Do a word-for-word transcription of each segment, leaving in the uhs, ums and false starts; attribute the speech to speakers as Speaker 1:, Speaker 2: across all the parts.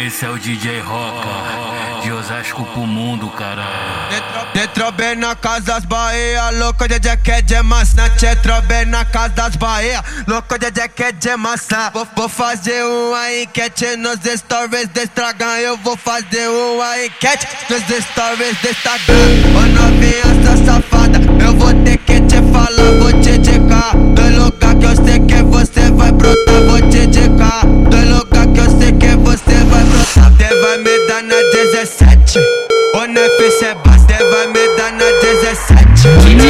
Speaker 1: Esse é o D J Roca, de Osasco pro mundo, caralho.
Speaker 2: Detrobei na casa das Bahia, louco de Jack de maçã. Detrobei na casa das Bahia, louco de Jack de maçã. Vou, vou fazer uma enquete nos stories do Instagram. Eu vou fazer uma enquete nos stories do Instagram. Ô novinha, essa safada, eu vou ter que te falar, vou te indicar dois lugar que eu sei que você vai brotar. Vou te indicar dois lugar que eu sei que você vai brotar. Você vai me dar na dezessete, ô F C Basta vai me dar na dezessete.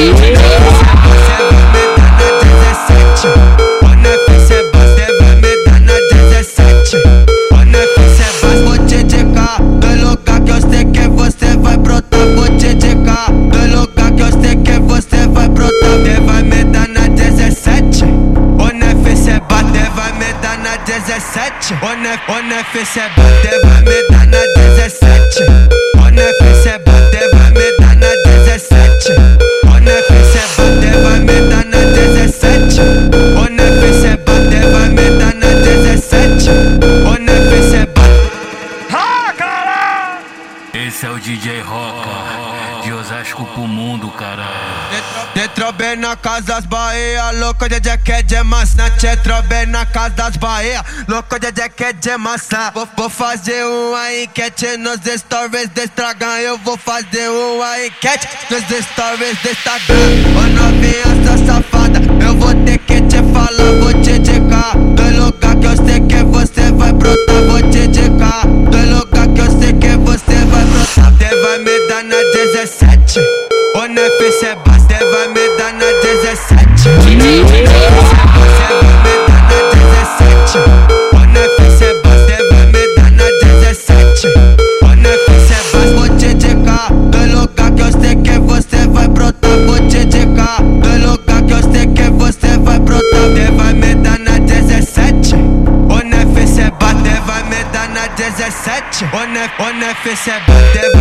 Speaker 2: Você vai me dar na dezessete, ô F C Basta vai me dar na dezessete. Ô F C Basta, vou te indicar dois lugar que eu sei que você vai brotar. Vou te indicar dois lugar que eu sei que você vai brotar. Você vai me dar na dezessete, ô F C Basta vai me dar na dezessete. Ô F C Basta vai me dar na dezessete. Ô F C Basta vai me dar na dezessete. Ô F C Basta vai me dar na dezessete. Ô F C Basta vai me dar na dezessete. Ô F C Basta.
Speaker 1: Ah, caralho! Esse é o D J Roca, de Osasco pro mundo, caralho.
Speaker 2: Detrobei na casa das Bahia, louco de Jack de maçã. Detrobei na casa das Bahia, louco de Jack de maçã. Vou, vou fazer uma enquete nos stories do Instagram. Eu vou fazer uma enquete nos stories do Instagram. Ô novinha, essa safada, eu vou ter que te falar, vou te indicar dois lugar que eu sei que você vai brotar. Vou te indicar dois lugar que eu sei que você vai brotar. Você vai me dar na dezessete, ô F C Basta vai me dar na dezessete. Você vai me dar na dezessete, ô F C Basta vai me dar na dezessete. Ô F C Basta, vou te indicar dois lugar que eu sei que você vai brotar. Vou te indicar dois lugar que eu sei que você vai brotar. Você vai me dar na dezessete, ô F C Basta vai me dar na dezessete. Ô F C Basta